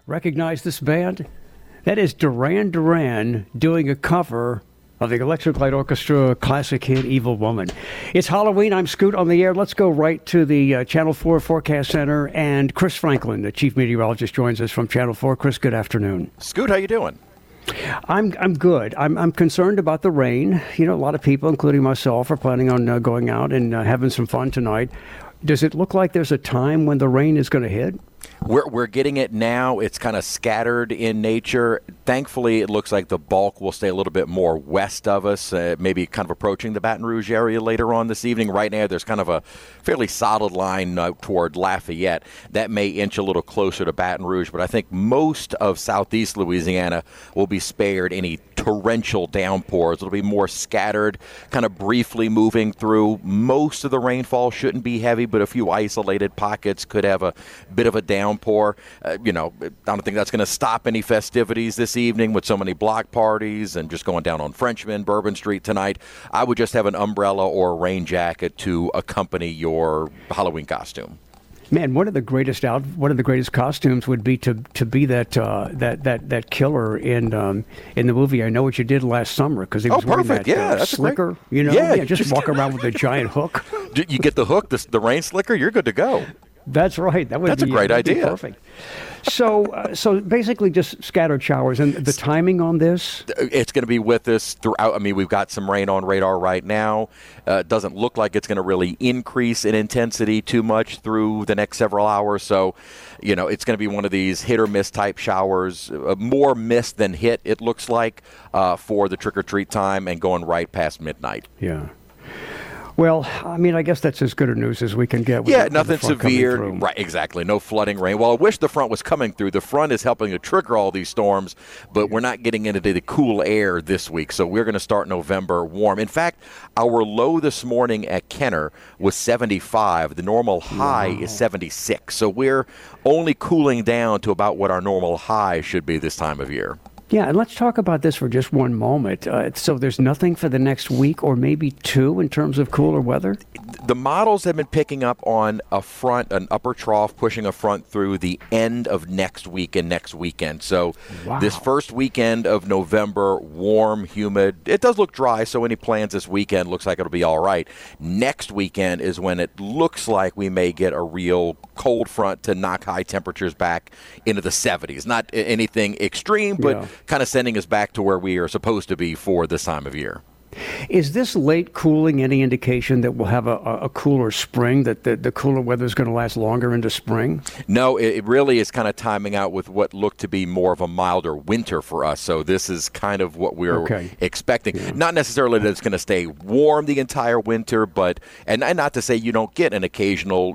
Recognize this band? That is Duran Duran doing a cover of the Electric Light Orchestra classic hit Evil Woman. It's Halloween. I'm Scoot on the air. Let's go right to the Channel 4 Forecast Center. And Chris Franklin, the chief meteorologist, joins us from Channel 4. Chris, good afternoon. Scoot, how you doing? I'm good. I'm concerned about the rain. You know, a lot of people, including myself, are planning on going out and having some fun tonight. Does it look like there's a time when the rain is going to hit? We're getting it now. It's kind of scattered in nature. Thankfully, it looks like the bulk will stay a little bit more west of us, maybe kind of approaching the Baton Rouge area later on this evening. Right now, there's kind of a fairly solid line toward Lafayette. That may inch a little closer to Baton Rouge, but I think most of southeast Louisiana will be spared any torrential downpours. It'll be more scattered, kind of briefly moving through. Most of the rainfall shouldn't be heavy, but a few isolated pockets could have a bit of a downpour. I don't think that's going to stop any festivities this evening with so many block parties and just going down on Frenchman, Bourbon Street tonight. I would just have an umbrella or a rain jacket to accompany your Halloween costume. Man, one of the greatest costumes would be to be that killer in the movie I Know What You Did Last Summer, because he was wearing that that's slicker, just walk around with a giant hook. You get the hook, the rain slicker, you're good to go. That's right. That's a great idea. Perfect. So basically just scattered showers. And the timing on this? It's going to be with us throughout. I mean, we've got some rain on radar right now. It doesn't look like it's going to really increase in intensity too much through the next several hours. So, it's going to be one of these hit or miss type showers. More miss than hit, it looks like, for the trick-or-treat time and going right past midnight. Yeah. Well, I mean, I guess that's as good a news as we can get. Nothing severe. Right, exactly. No flooding rain. Well, I wish the front was coming through. The front is helping to trigger all these storms, but we're not getting into the cool air this week, so we're going to start November warm. In fact, our low this morning at Kenner was 75. The normal high is 76, so we're only cooling down to about what our normal high should be this time of year. Yeah, and let's talk about this for just one moment. So there's nothing for the next week or maybe two in terms of cooler weather? The models have been picking up on an upper trough, pushing a front through the end of next week and next weekend. So This first weekend of November, warm, humid. It does look dry, so any plans this weekend looks like it'll be all right. Next weekend is when it looks like we may get a real cold front to knock high temperatures back into the 70s. Not anything extreme, but kind of sending us back to where we are supposed to be for this time of year. Is this late cooling any indication that we'll have a cooler spring, that the cooler weather is going to last longer into spring? No, it really is kind of timing out with what looked to be more of a milder winter for us. So this is kind of what we're expecting. Yeah. Not necessarily that it's going to stay warm the entire winter, but and not to say you don't get an occasional,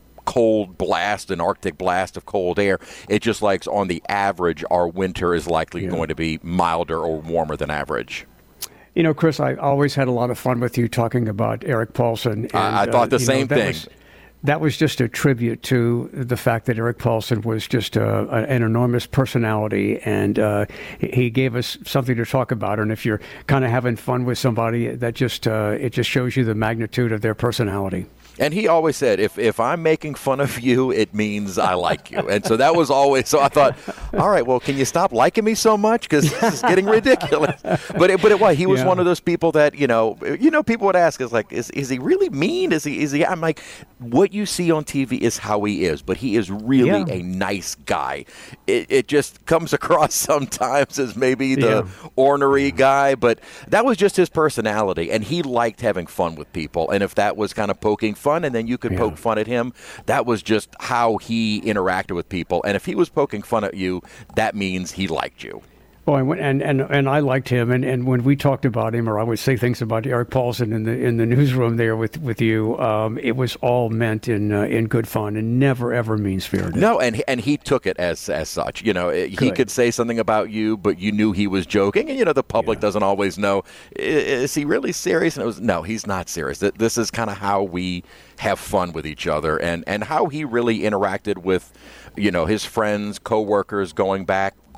cold blast, an Arctic blast of cold air. It just likes on the average, our winter is likely going to be milder or warmer than average. Chris, I always had a lot of fun with you talking about Erik Paulson. And, I thought the same thing. That was just a tribute to the fact that Erik Paulson was just an enormous personality, and he gave us something to talk about. And if you're kind of having fun with somebody, that just it just shows you the magnitude of their personality. And he always said, if I'm making fun of you, it means I like you. And so that was always, so I thought, all right, well, can you stop liking me so much? Because this is getting ridiculous. But it was, he was one of those people that, people would ask, is he really mean? Is he, I'm like, what you see on TV is how he is, but he is really a nice guy. It just comes across sometimes as maybe the ornery guy, but that was just his personality. And he liked having fun with people. And if that was kind of poking fun, and then you could poke fun at him. That was just how he interacted with people. And if he was poking fun at you, that means he liked you. Well, and I liked him, and when we talked about him, or I would say things about Erik Paulson in the newsroom there with you, it was all meant in good fun and never ever mean spirited. No, and he took it as such. He could say something about you, but you knew he was joking, and the public doesn't always know, is he really serious? And it was, no, he's not serious. This is kind of how we have fun with each other, and how he really interacted with his friends, coworkers, going back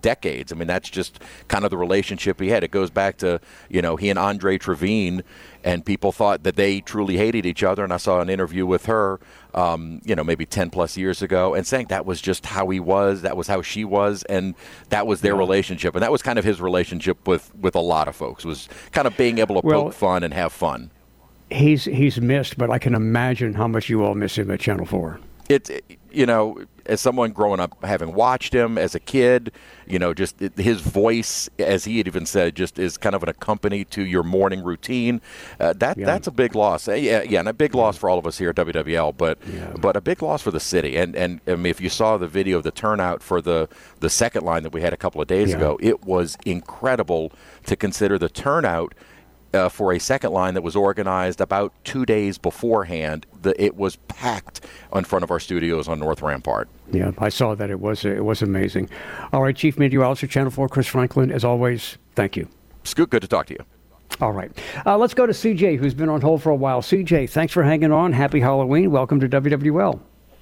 decades. I mean, that's just kind of the relationship he had. It goes back to, he and Andre Trevine, and people thought that they truly hated each other. And I saw an interview with her, maybe 10 plus years ago, and saying that was just how he was, that was how she was, and that was their relationship. And that was kind of his relationship with a lot of folks, was kind of being able to poke fun and have fun. He's missed, but I can imagine how much you all miss him at Channel 4. As someone growing up, having watched him as a kid, just his voice, as he had even said, just is kind of an accompaniment to your morning routine. That's a big loss. And a big loss for all of us here at WWL, but a big loss for the city. And I mean, if you saw the video of the turnout for the second line that we had a couple of days ago, it was incredible to consider the turnout. For a second line that was organized about 2 days beforehand. It was packed in front of our studios on North Rampart. Yeah, I saw that. It was amazing. All right, Chief Meteorologist, Channel 4, Chris Franklin, as always, thank you. Scoot, good to talk to you. All right. Let's go to CJ, who's been on hold for a while. CJ, thanks for hanging on. Happy Halloween. Welcome to WWL.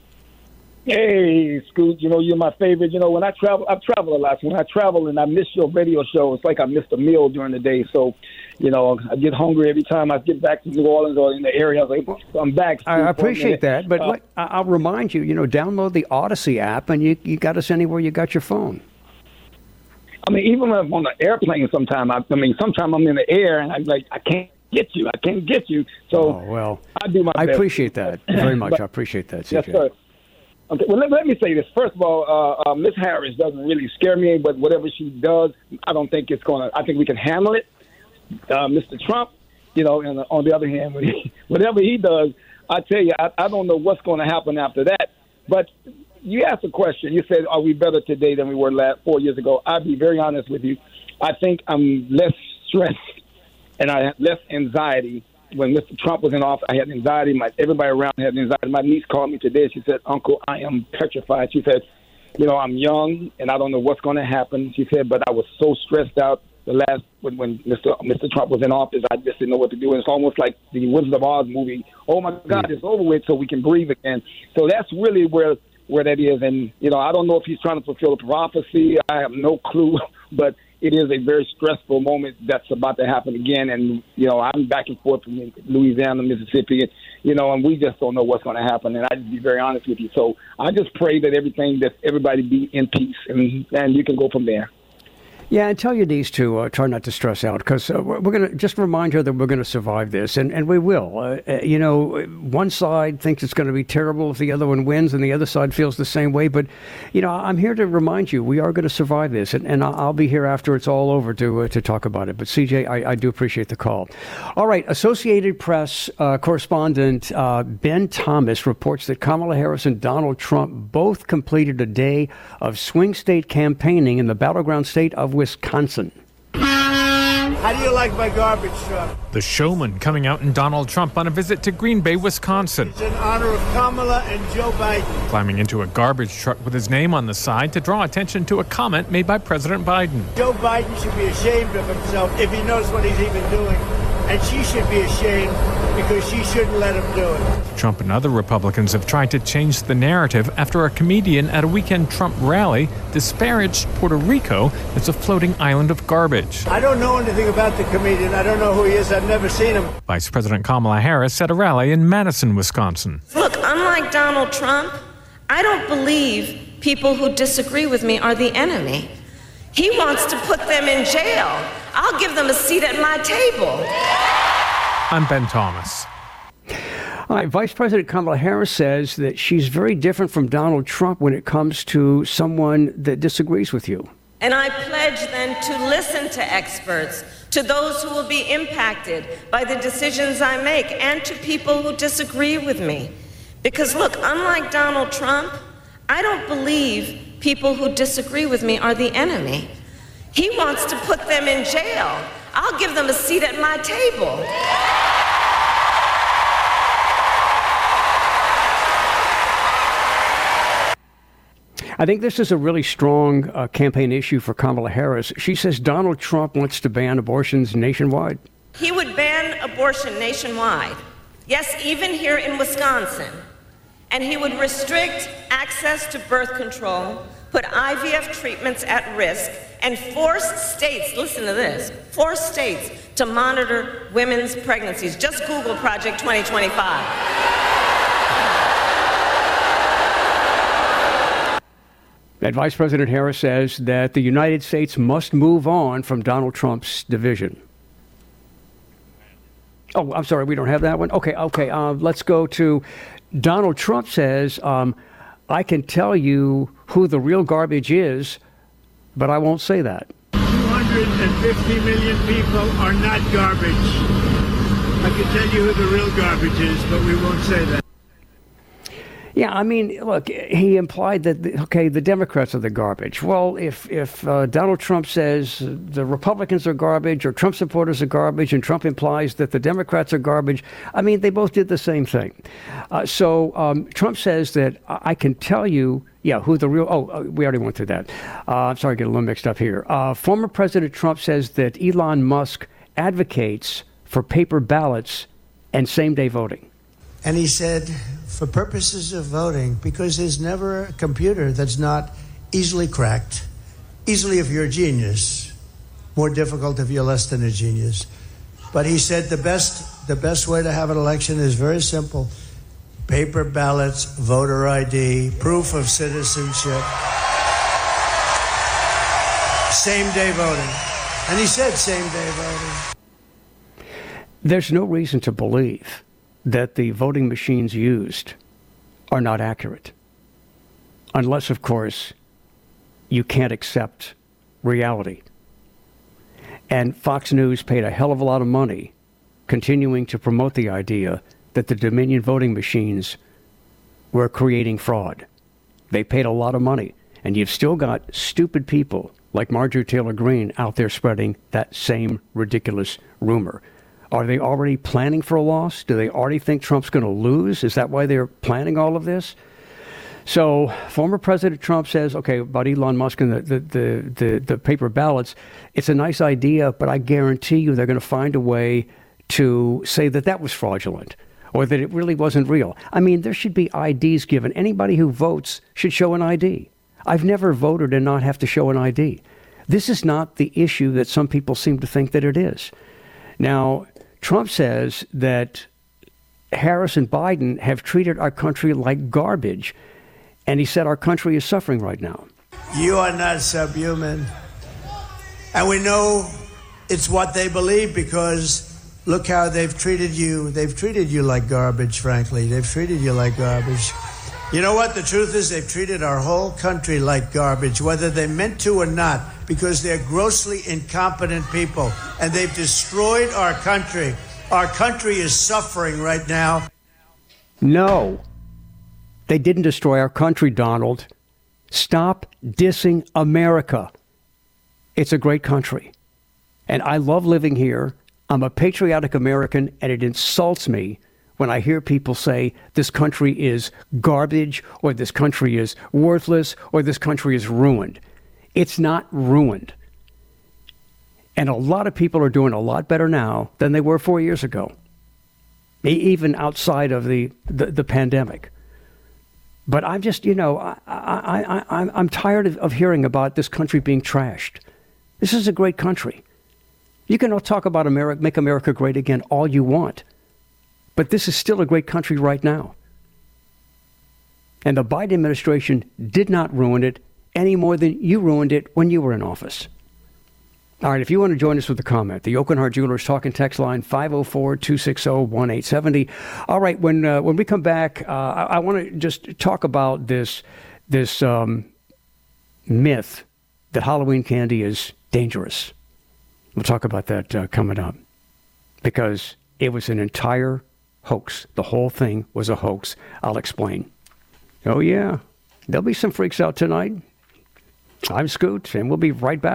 Hey, Scoot, you're my favorite. When I travel a lot. So when I travel and I miss your radio show, it's like I missed a meal during the day. So, I get hungry every time I get back to New Orleans or in the area. I'm back. I appreciate that. But I'll remind you, download the Odyssey app, and you got us anywhere you got your phone. I mean, even when I'm on the airplane sometimes, sometimes I'm in the air, and I'm like, I can't get you. So I do my best. I appreciate that very much. I appreciate that, CJ. Yes, sir. Okay, well, let me say this. First of all, Ms. Harris doesn't really scare me, but whatever she does, I don't think it's going to – I think we can handle it. Mr. Trump, and on the other hand, whatever he does, I tell you, I don't know what's going to happen after that. But you asked a question. You said, are we better today than we were 4 years ago? I'll be very honest with you. I think I'm less stressed and I have less anxiety. When Mr. Trump was in office, I had anxiety. Everybody around had anxiety. My niece called me today. She said, Uncle, I am petrified. She said, I'm young and I don't know what's going to happen. She said, but I was so stressed out when Mr. Trump was in office. I just didn't know what to do. And it's almost like the Wizard of Oz movie. Oh, my God, it's over with so we can breathe again. So that's really where that is. And, I don't know if he's trying to fulfill a prophecy. I have no clue. But it is a very stressful moment that's about to happen again. And, I'm back and forth from Louisiana, Mississippi, and we just don't know what's going to happen. And I'd be very honest with you. So I just pray that everybody be in peace, and you can go from there. Yeah, and tell your niece to try not to stress out, because we're going to just remind her that we're going to survive this, and we will. One side thinks it's going to be terrible if the other one wins, and the other side feels the same way. But, I'm here to remind you we are going to survive this, and I'll be here after it's all over to talk about it. But, CJ, I do appreciate the call. All right, Associated Press correspondent Ben Thomas reports that Kamala Harris and Donald Trump both completed a day of swing state campaigning in the battleground state of Wisconsin. How do you like my garbage truck? The showman coming out in Donald Trump on a visit to Green Bay, Wisconsin. It's in honor of Kamala and Joe Biden. Climbing into a garbage truck with his name on the side to draw attention to a comment made by President Biden. Joe Biden should be ashamed of himself if he knows what he's even doing. And she should be ashamed because she shouldn't let him do it. Trump and other Republicans have tried to change the narrative after a comedian at a weekend Trump rally disparaged Puerto Rico as a floating island of garbage. I don't know anything about the comedian. I don't know who he is. I've never seen him. Vice President Kamala Harris at a rally in Madison, Wisconsin. Look, unlike Donald Trump, I don't believe people who disagree with me are the enemy. He wants to put them in jail. I'll give them a seat at my table. I'm Ben Thomas. All right, Vice President Kamala Harris says that she's very different from Donald Trump when it comes to someone that disagrees with you. And I pledge then to listen to experts, to those who will be impacted by the decisions I make, and to people who disagree with me. Because look, unlike Donald Trump, I don't believe people who disagree with me are the enemy. He wants to put them in jail. I'll give them a seat at my table. I think this is a really strong campaign issue for Kamala Harris. She says Donald Trump wants to ban abortions nationwide. He would ban abortion nationwide. Yes, even here in Wisconsin. And he would restrict access to birth control, put IVF treatments at risk, and force states, listen to this, force states to monitor women's pregnancies. Just Google Project 2025. And Vice President Harris says that the United States must move on from Donald Trump's division. Oh, I'm sorry, we don't have that one? Okay, let's go to Donald Trump says, I can tell you who the real garbage is, but I won't say that. 250 million people are not garbage. I can tell you who the real garbage is, but we won't say that. Yeah, I mean, look, he implied that, the Democrats are the garbage. Well, if Donald Trump says the Republicans are garbage or Trump supporters are garbage and Trump implies that the Democrats are garbage, I mean, they both did the same thing. So Trump says that I can tell you, who the real, we already went through that. I'm sorry, I get a little mixed up here. Former President Trump says that Elon Musk advocates for paper ballots and same-day voting. And he said, for purposes of voting, because there's never a computer that's not easily cracked, easily if you're a genius, more difficult if you're less than a genius. But he said the best way to have an election is very simple. Paper ballots, voter ID, proof of citizenship, same-day voting. And he said same-day voting. There's no reason to believe that the voting machines used are not accurate. Unless, of course, you can't accept reality. And Fox News paid a hell of a lot of money continuing to promote the idea that the Dominion voting machines were creating fraud. They paid a lot of money. And you've still got stupid people like Marjorie Taylor Greene out there spreading that same ridiculous rumor. Are they already planning for a loss? Do they already think Trump's going to lose? Is that why they're planning all of this? So former President Trump says, about Elon Musk and the paper ballots, it's a nice idea, but I guarantee you they're going to find a way to say that was fraudulent or that it really wasn't real. I mean, there should be IDs given. Anybody who votes should show an ID. I've never voted and not have to show an ID. This is not the issue that some people seem to think that it is. Now, Trump says that Harris and Biden have treated our country like garbage, and he said our country is suffering right now. You are not subhuman. And we know it's what they believe because look how they've treated you. They've treated you like garbage, frankly. They've treated you like garbage. You know what? The truth is they've treated our whole country like garbage, whether they meant to or not, because they're grossly incompetent people, and they've destroyed our country. Our country is suffering right now. No, they didn't destroy our country, Donald. Stop dissing America. It's a great country, and I love living here. I'm a patriotic American, and it insults me when I hear people say this country is garbage or this country is worthless or this country is ruined. It's not ruined. And a lot of people are doing a lot better now than they were 4 years ago, even outside of the pandemic. But I'm just, I'm tired of hearing about this country being trashed. This is a great country. You can all talk about America, make America great again all you want. But this is still a great country right now. And the Biden administration did not ruin it any more than you ruined it when you were in office. All right, if you want to join us with a comment, the Oakenhart Jewelers talking text line 504-260-1870. All right, when we come back, I want to just talk about this myth that Halloween candy is dangerous. We'll talk about that coming up because it was an entire hoax. The whole thing was a hoax. I'll explain. Oh, yeah. There'll be some freaks out tonight. I'm Scoot, and we'll be right back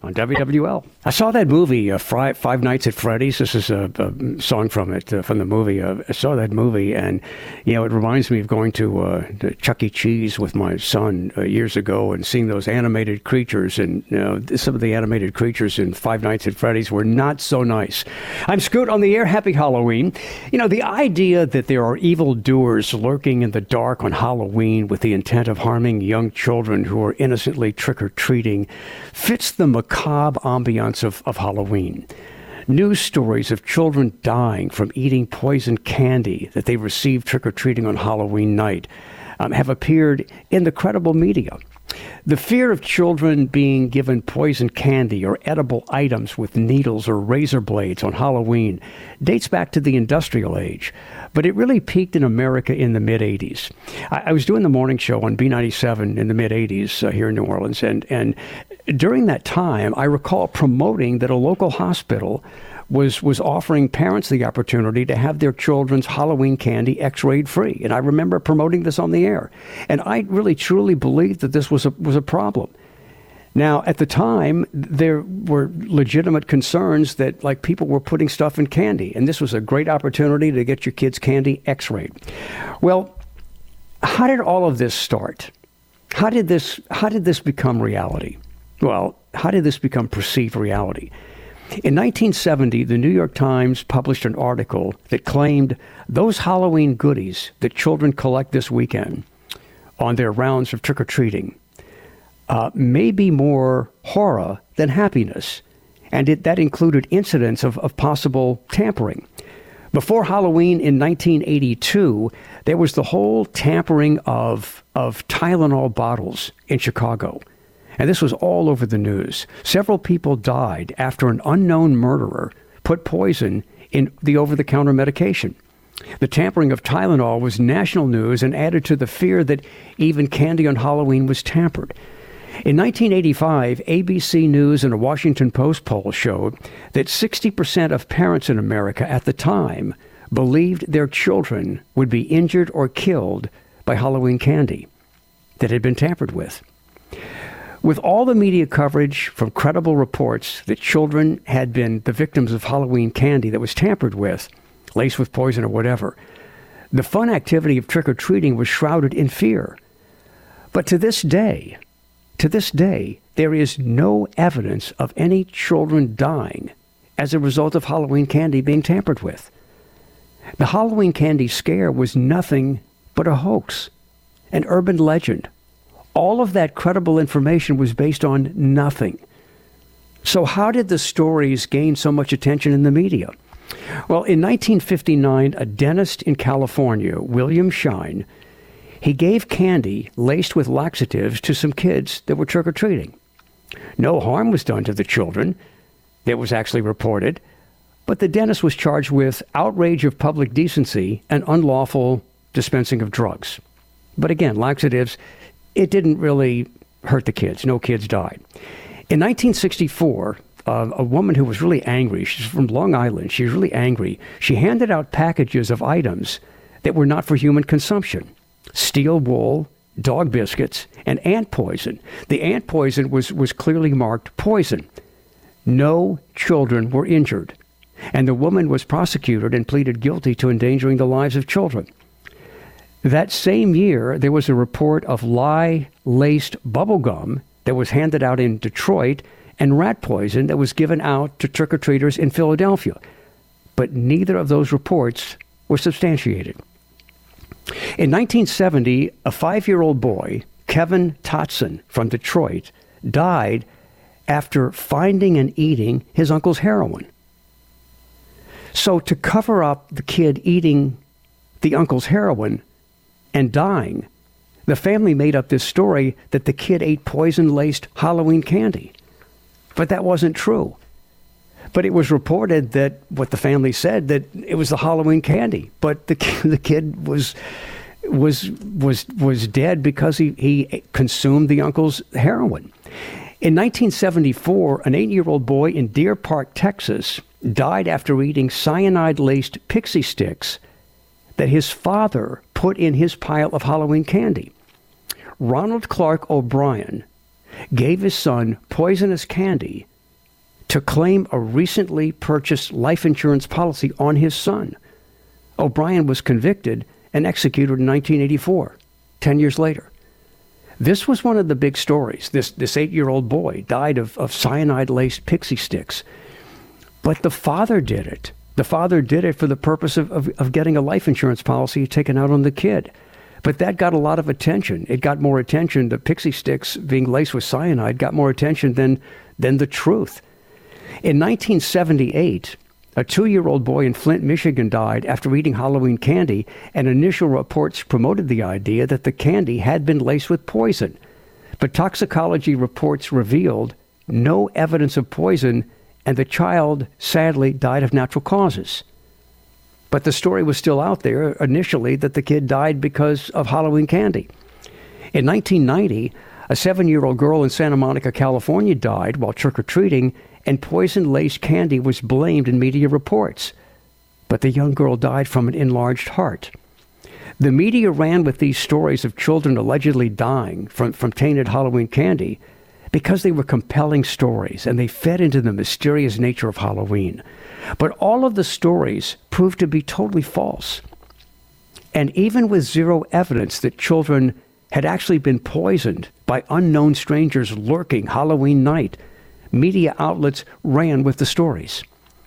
on WWL. I saw that movie, Five Nights at Freddy's. This is a song from it, from the movie. I saw that movie, and, it reminds me of going to Chuck E. Cheese with my son years ago and seeing those animated creatures. And, some of the animated creatures in Five Nights at Freddy's were not so nice. I'm Scoot on the air. Happy Halloween. The idea that there are evildoers lurking in the dark on Halloween with the intent of harming young children who are innocently trick-or-treating fits the macabre ambiance of Halloween. News stories of children dying from eating poisoned candy that they received trick-or-treating on Halloween night have appeared in the credible media. The fear of children being given poisoned candy or edible items with needles or razor blades on Halloween dates back to the industrial age, but it really peaked in America in the mid-'80s. I was doing the morning show on B97 in the mid-'80s here in New Orleans, and during that time, I recall promoting that a local hospital was offering parents the opportunity to have their children's Halloween candy X-rayed free. And I remember promoting this on the air. And I really truly believed that this was a problem. Now, at the time, there were legitimate concerns that, people were putting stuff in candy. And this was a great opportunity to get your kids' candy X-rayed. Well, how did all of this start? How did this become reality? Well, how did this become perceived reality? In 1970, the New York Times published an article that claimed those Halloween goodies that children collect this weekend on their rounds of trick-or-treating may be more horror than happiness, and that included incidents of possible tampering. Before Halloween in 1982, there was the whole tampering of Tylenol bottles in Chicago. And this was all over the news. Several people died after an unknown murderer put poison in the over-the-counter medication. The tampering of Tylenol was national news and added to the fear that even candy on Halloween was tampered. In 1985, ABC News and a Washington Post poll showed that 60% of parents in America at the time believed their children would be injured or killed by Halloween candy that had been tampered with. With all the media coverage from credible reports that children had been the victims of Halloween candy that was tampered with, laced with poison or whatever, the fun activity of trick-or-treating was shrouded in fear. But to this day, there is no evidence of any children dying as a result of Halloween candy being tampered with. The Halloween candy scare was nothing but a hoax, an urban legend. All of that credible information was based on nothing. So how did the stories gain so much attention in the media? Well, in 1959, a dentist in California, William Shine, he gave candy laced with laxatives to some kids that were trick-or-treating. No harm was done to the children. That was actually reported. But the dentist was charged with outrage of public decency and unlawful dispensing of drugs. But again, laxatives, it didn't really hurt the kids. No kids died. In 1964, a woman who was really angry, she's from Long Island, she was really angry. She handed out packages of items that were not for human consumption. Steel wool, dog biscuits, and ant poison. The ant poison was clearly marked poison. No children were injured. And the woman was prosecuted and pleaded guilty to endangering the lives of children. That same year, there was a report of lye-laced bubble gum that was handed out in Detroit and rat poison that was given out to trick-or-treaters in Philadelphia. But neither of those reports were substantiated. In 1970, a 5-year-old boy, Kevin Totson from Detroit, died after finding and eating his uncle's heroin. So to cover up the kid eating the uncle's heroin and dying, the family made up this story that the kid ate poison-laced Halloween candy. But that wasn't true. But it was reported that what the family said, that it was the Halloween candy. But the kid was dead because he consumed the uncle's heroin. In 1974, an 8-year-old boy in Deer Park, Texas, died after eating cyanide-laced pixie sticks that his father put in his pile of Halloween candy. Ronald Clark O'Brien gave his son poisonous candy to claim a recently purchased life insurance policy on his son. O'Brien was convicted and executed in 1984, 10 years later. This was one of the big stories. This 8-year-old boy died of cyanide-laced pixie sticks. But the father did it. The father did it for the purpose of getting a life insurance policy taken out on the kid. But that got a lot of attention. It got more attention. The pixie sticks being laced with cyanide got more attention than the truth. In 1978, a 2-year-old boy in Flint, Michigan died after eating Halloween candy, and initial reports promoted the idea that the candy had been laced with poison. But toxicology reports revealed no evidence of poison, and the child sadly died of natural causes. But the story was still out there initially that the kid died because of Halloween candy. In 1990, a 7-year-old girl in Santa Monica, California died while trick-or-treating, and poison-laced candy was blamed in media reports. But the young girl died from an enlarged heart. The media ran with these stories of children allegedly dying from tainted Halloween candy because they were compelling stories and they fed into the mysterious nature of Halloween. But all of the stories proved to be totally false. And even with zero evidence that children had actually been poisoned by unknown strangers lurking Halloween night, media outlets ran with the stories.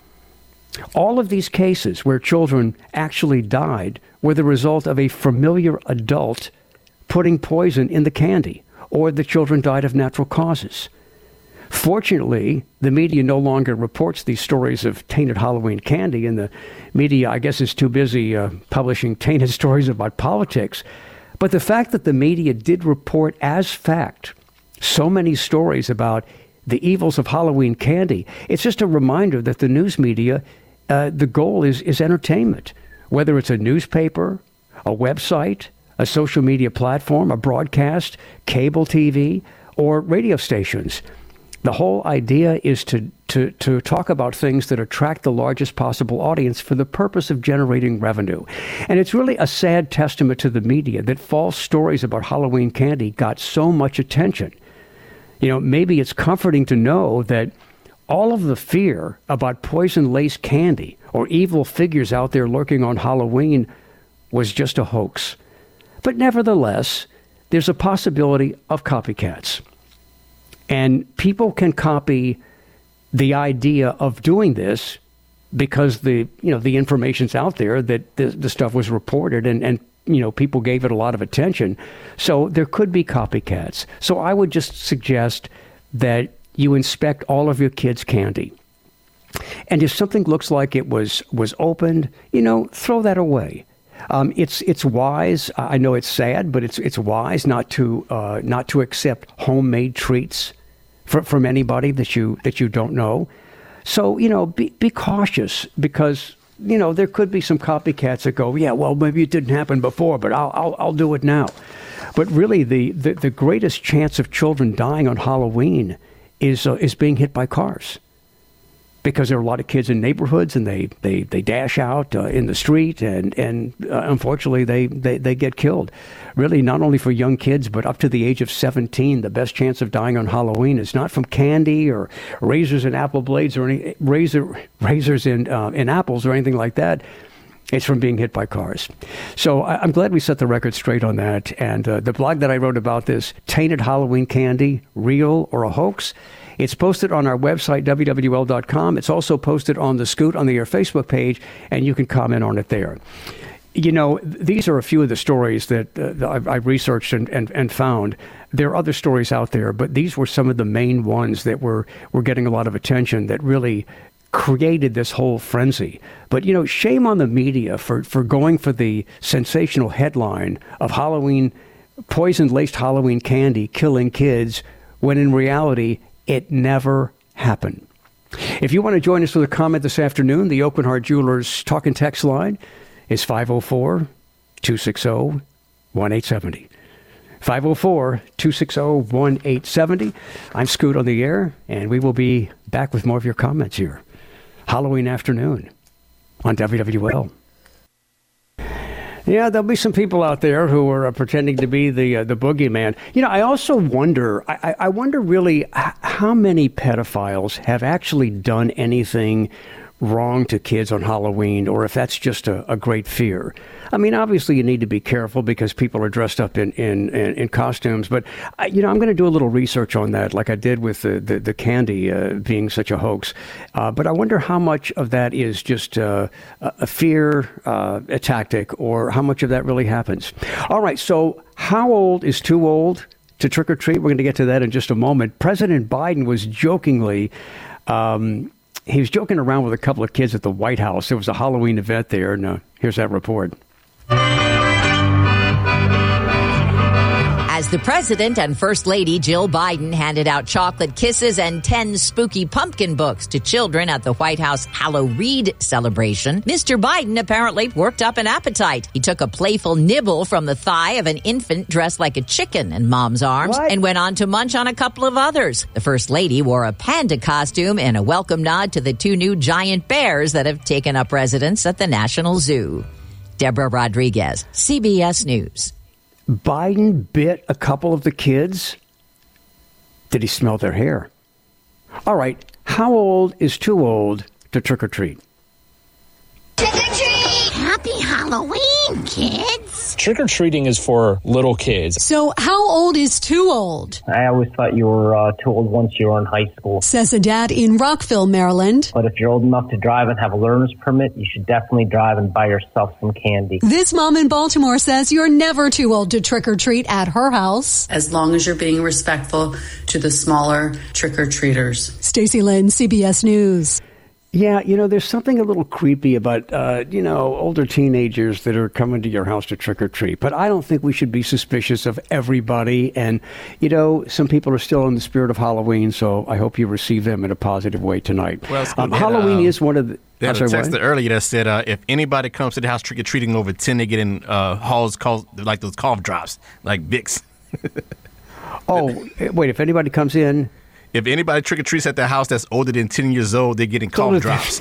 All of these cases where children actually died were the result of a familiar adult putting poison in the candy, or the children died of natural causes. Fortunately, the media no longer reports these stories of tainted Halloween candy, and the media, I guess, is too busy publishing tainted stories about politics. But the fact that the media did report as fact so many stories about the evils of Halloween candy, it's just a reminder that the news media, the goal is entertainment. Whether it's a newspaper, a website, a social media platform, a broadcast, cable TV, or radio stations. The whole idea is to talk about things that attract the largest possible audience for the purpose of generating revenue. And it's really a sad testament to the media that false stories about Halloween candy got so much attention. You know, maybe it's comforting to know that all of the fear about poison-laced candy or evil figures out there lurking on Halloween was just a hoax. But nevertheless, there's a possibility of copycats. And people can copy the idea of doing this because the information's out there that the stuff was reported and people gave it a lot of attention. So there could be copycats. So I would just suggest that you inspect all of your kids' candy. And if something looks like it was opened, throw that away. It's wise. I know it's sad, but it's wise not to accept homemade treats from anybody that you don't know. So be cautious, because there could be some copycats that go, yeah, well, maybe it didn't happen before, but I'll do it now. But really, the greatest chance of children dying on Halloween is being hit by cars. Because there are a lot of kids in neighborhoods and they dash out in the street and unfortunately they get killed. Really, not only for young kids, but up to the age of 17, the best chance of dying on Halloween is not from candy or razors and apple blades or any razors in apples or anything like that. It's from being hit by cars. So I'm glad we set the record straight on that. And the blog that I wrote about this, Tainted Halloween Candy, Real or a Hoax? It's posted on our website, WWL.com. It's also posted on the Scoot on the Air Facebook page, and you can comment on it there. These are a few of the stories that I've researched and found. There are other stories out there, but these were some of the main ones that were getting a lot of attention that really created this whole frenzy. But, shame on the media for going for the sensational headline of Halloween, poison-laced Halloween candy killing kids, when in reality, it never happened. If you want to join us with a comment this afternoon, the Oakland Heart Jewelers talk and text line is 504-260-1870. 504-260-1870. I'm Scoot on the air, and we will be back with more of your comments here. Halloween afternoon on WWL. Yeah, there'll be some people out there who are pretending to be the boogeyman. I also wonder, I wonder really how many pedophiles have actually done anything wrong to kids on Halloween, or if that's just a great fear. I mean, obviously you need to be careful because people are dressed up in costumes, but I'm going to do a little research on that, like I did with the candy being such a hoax. But I wonder how much of that is just a fear, a tactic, or how much of that really happens. All right, so how old is too old to trick or treat? We're going to get to that in just a moment. President Biden was jokingly he was joking around with a couple of kids at the White House. There was a Halloween event there, and here's that report. As the president and First Lady Jill Biden handed out chocolate kisses and 10 spooky pumpkin books to children at the White House Halloween celebration, Mr. Biden apparently worked up an appetite. He took a playful nibble from the thigh of an infant dressed like a chicken in mom's arms and went on to munch on a couple of others. The First Lady wore a panda costume in a welcome nod to the 2 new giant bears that have taken up residence at the National Zoo. Deborah Rodriguez, CBS News. Biden bit a couple of the kids. Did he smell their hair? All right, how old is too old to trick or treat? Trick or treat! Happy Halloween, kids! Trick-or-treating is for little kids. So how old is too old? I always thought you were too old once you were in high school. Says a dad in Rockville, Maryland. But if you're old enough to drive and have a learner's permit, you should definitely drive and buy yourself some candy. This mom in Baltimore says you're never too old to trick-or-treat at her house. As long as you're being respectful to the smaller trick-or-treaters. Stacey Lynn, CBS News. Yeah, there's something a little creepy about, older teenagers that are coming to your house to trick or treat. But I don't think we should be suspicious of everybody. And, some people are still in the spirit of Halloween, so I hope you receive them in a positive way tonight. Well, Halloween is one of the... They had a text earlier that said if anybody comes to the house trick or treating over 10, they get in halls called like those cough drops, like Vicks. Oh, wait, if anybody comes in... If anybody trick-or-treats at their house that's older than 10 years old, they're getting cough drops.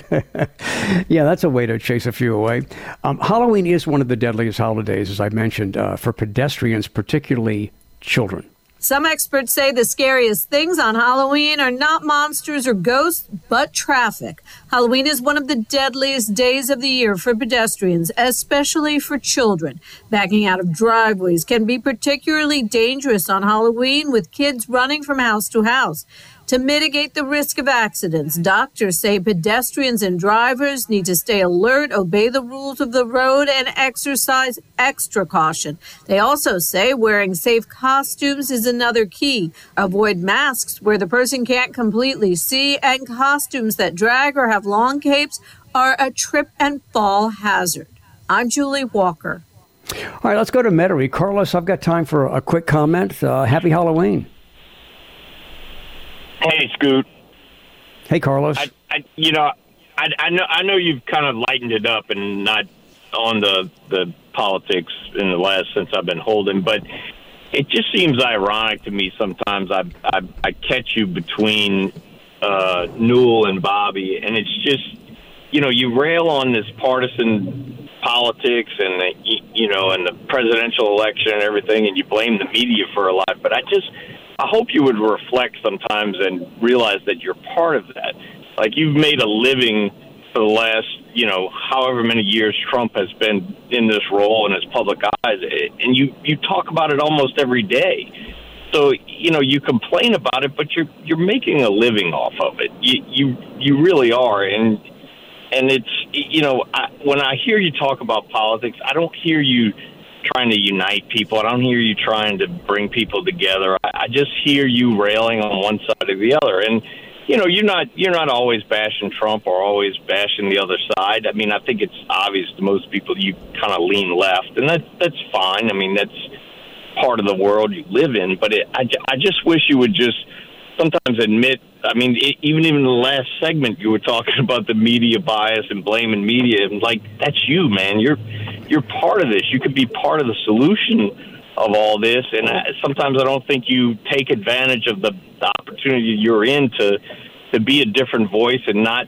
Yeah, that's a way to chase a few away. Halloween is one of the deadliest holidays, as I mentioned, for pedestrians, particularly children. Some experts say the scariest things on Halloween are not monsters or ghosts, but traffic. Halloween is one of the deadliest days of the year for pedestrians, especially for children. Backing out of driveways can be particularly dangerous on Halloween, with kids running from house to house. To mitigate the risk of accidents, doctors say pedestrians and drivers need to stay alert, obey the rules of the road, and exercise extra caution. They also say wearing safe costumes is another key. Avoid masks where the person can't completely see, and costumes that drag or have long capes are a trip and fall hazard. I'm Julie Walker. All right, let's go to Metairie. Carlos, I've got time for a quick comment. Happy Halloween. Hey, Scoot. Hey, Carlos. I know you've kind of lightened it up and not on the politics in the last since I've been holding, but it just seems ironic to me sometimes. I catch you between Newell and Bobby, and it's just you rail on this partisan politics and and the presidential election and everything, and you blame the media for a lot, but I hope you would reflect sometimes and realize that you're part of that. Like, you've made a living for the last, however many years Trump has been in this role in his public eyes, and you talk about it almost every day. So, you complain about it, but you're making a living off of it. You really are, and it's, when I hear you talk about politics, I don't hear you trying to unite people. I don't hear you trying to bring people together. I just hear you railing on one side or the other. And, you're not always bashing Trump or always bashing the other side. I mean, I think it's obvious to most people you kind of lean left, and that's fine. I mean, that's part of the world you live in. But I just wish you would just sometimes admit, I mean, even in the last segment, you were talking about the media bias and blaming media. And that's you, man. You're part of this. You could be part of the solution of all this. And sometimes I don't think you take advantage of the opportunity you're in to be a different voice and not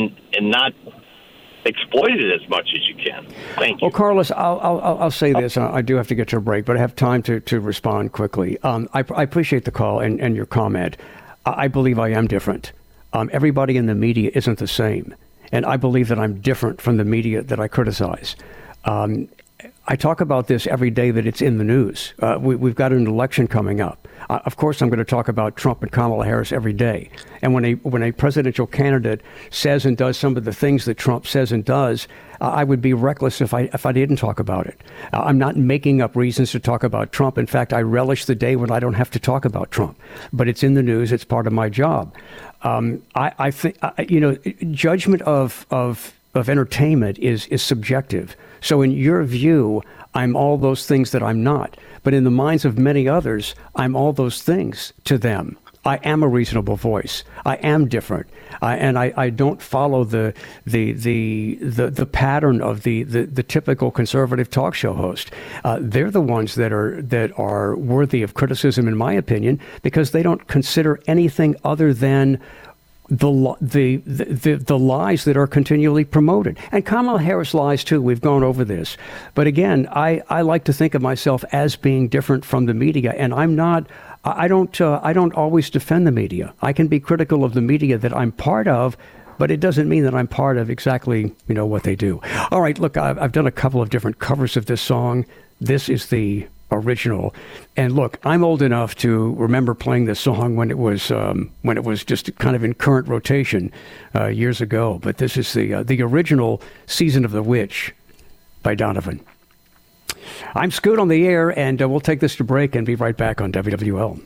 exploit it as much as you can. Thank you. Well, Carlos, I'll say this. I do have to get to a break, but I have time to respond quickly. I appreciate the call and your comment. I believe I am different. Everybody in the media isn't the same. And I believe that I'm different from the media that I criticize. I talk about this every day that it's in the news. We've got an election coming up. Of course, I'm going to talk about Trump and Kamala Harris every day. And when a presidential candidate says and does some of the things that Trump says and does, I would be reckless if I didn't talk about it. I'm not making up reasons to talk about Trump. In fact, I relish the day when I don't have to talk about Trump. But it's in the news. It's part of my job. I think, judgment of entertainment is subjective. So in your view, I'm all those things that I'm not. But in the minds of many others, I'm all those things to them. I am a reasonable voice. I am different, and I don't follow the pattern of the typical conservative talk show host. They're the ones that are worthy of criticism, in my opinion, because they don't consider anything other than the lies that are continually promoted. And Kamala Harris lies too. We've gone over this. But again, I like to think of myself as being different from the media, and I'm not. I don't always defend the media. I can be critical of the media that I'm part of, but it doesn't mean that I'm part of exactly what they do. All right, look, I've done a couple of different covers of this song. This is the original, and look, I'm old enough to remember playing this song when it was just kind of in current rotation years ago. But this is the original "Season of the Witch" by Donovan. I'm Scoot on the air, and we'll take this to break and be right back on WWL.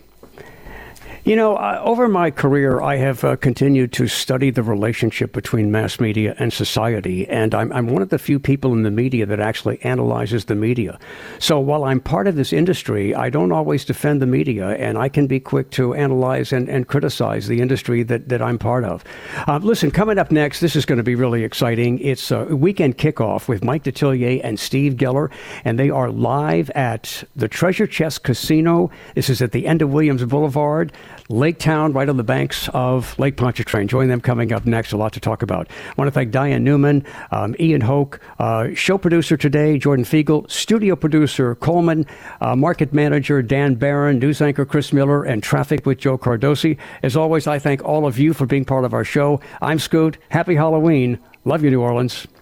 Over my career, I have continued to study the relationship between mass media and society, and I'm one of the few people in the media that actually analyzes the media. So while I'm part of this industry, I don't always defend the media, and I can be quick to analyze and criticize the industry that I'm part of. Listen, coming up next, this is going to be really exciting. It's a weekend kickoff with Mike Detillier and Steve Geller, and they are live at the Treasure Chest Casino. This is at the end of Williams Boulevard, Lake Town, right on the banks of Lake Pontchartrain. Join them coming up next. A lot to talk about. I want to thank Diane Newman, Ian Hoke, show producer today, Jordan Fiegel, studio producer Coleman, market manager Dan Barron, news anchor Chris Miller, and traffic with Joe Cardosi. As always, I thank all of you for being part of our show. I'm Scoot. Happy Halloween. Love you, New Orleans.